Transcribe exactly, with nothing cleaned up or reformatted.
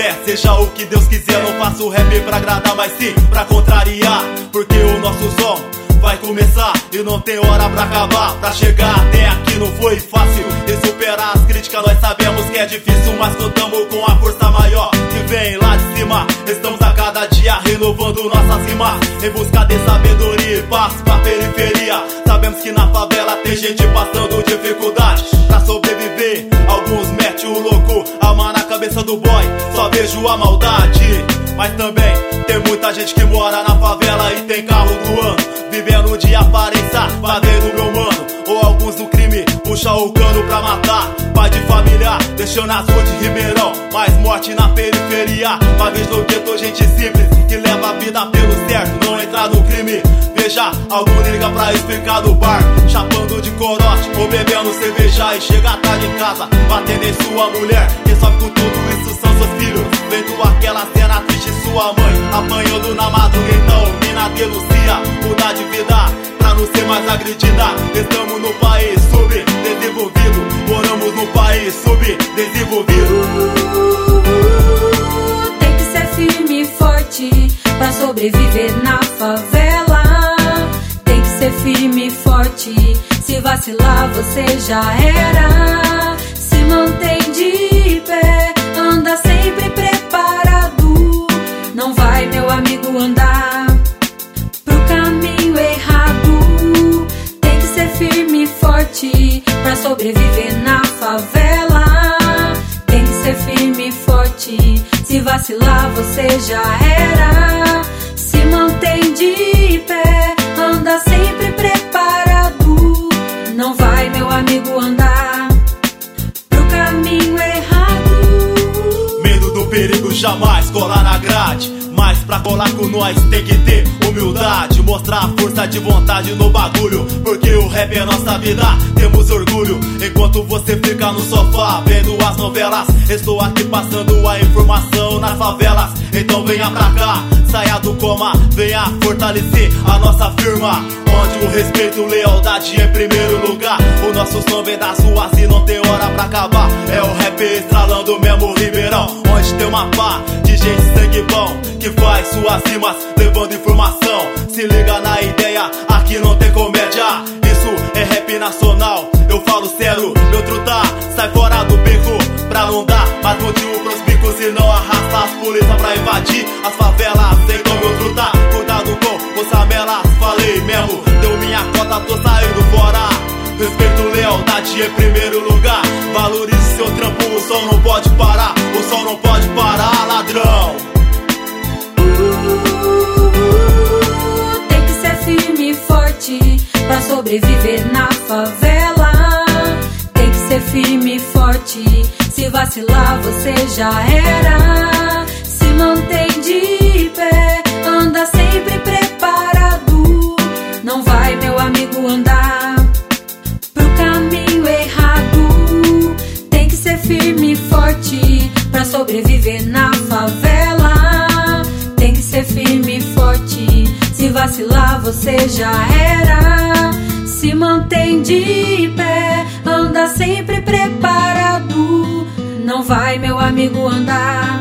fé, seja o que Deus quiser. Não faço rap pra agradar, mas sim pra contrariar, porque o nosso som vai começar e não tem hora pra acabar. Pra chegar até aqui não foi fácil, e superar as críticas nós sabemos que é difícil, mas contamos com a força maior que vem lá de cima. Estamos a cada dia renovando nossas rimas, em busca de sabedoria e paz pra periferia. Sabemos que na favela tem gente passando dificuldade pra sobreviver. Alguns metem o louco, alma na cabeça do boy, só vejo a maldade. Mas também tem muita gente que mora na favela e tem carro do ano, vivendo de aparência, fazendo meu mano. Ou alguns do crime, puxa o cano pra matar. Pai de família, deixando as ruas de Ribeirão, mais morte na periferia. Uma vez no gueto, gente simples, que leva a vida pelo certo, não entra no crime. Veja, algum liga pra explicar do bar, chapando de corote ou bebendo cerveja, e chega tarde em casa, batendo em sua mulher. Quem sofre com tudo isso são seus filhos, vendo aquela cena triste, sua mãe apanhando na madruga. Então, mina denuncia, mudar de vida pra não ser mais agredida. Estamos no país subdesenvolvido, moramos no país subdesenvolvido. uh, Tem que ser firme e forte pra sobreviver na favela. Tem que ser firme e forte, se vacilar você já era. Se mantém de pé, anda sempre preparado. Não vai, meu amigo, andar pro caminho errado. Tem que ser firme e forte pra sobreviver na favela. Tem que ser firme e forte, se vacilar você já era. Se mantém de pé, anda sempre preparado. Não vai, meu amigo, andar pro caminho errado. Medo do perigo jamais colar na grade, mas pra colar com nós tem que ter humildade, mostrar a força de vontade no bagulho, porque o rap é nossa vida, temos orgulho. Enquanto você fica no sofá vendo as novelas, estou aqui passando a informação nas favelas. Então venha pra cá, saia do coma, venha fortalecer a nossa firma, onde o respeito, lealdade em primeiro lugar. O nosso som vem das ruas e não tem hora pra acabar. É o rap estralando mesmo Ribeirão, onde tem uma pá de gente sangue bom, que faz suas rimas levando informação. Se liga na ideia, aqui não tem comédia, isso é rap nacional, eu falo sério. Meu truta, sai fora do beco pra não dar mais motivo pros bicos, e não arrasta as polícias pra invadir as favelas. Então meu truta, cuidado com os ramelas, falei mesmo, deu minha cota, tô saindo fora. Respeito, lealdade em primeiro lugar, valorize seu trampo, o som não pode parar, o som não pode parar, ladrão. uh, Tem que ser firme e forte pra sobreviver na favela. Tem que ser firme e forte, se vacilar você já era. Se mantém de pé, anda sempre preparado. Não vai, meu amigo, andar pro caminho errado. Tem que ser firme e forte pra sobreviver na favela. Tem que ser firme e forte, se vacilar você já era. Se mantém de pé, anda sempre preparado. Não vai, meu amigo, andar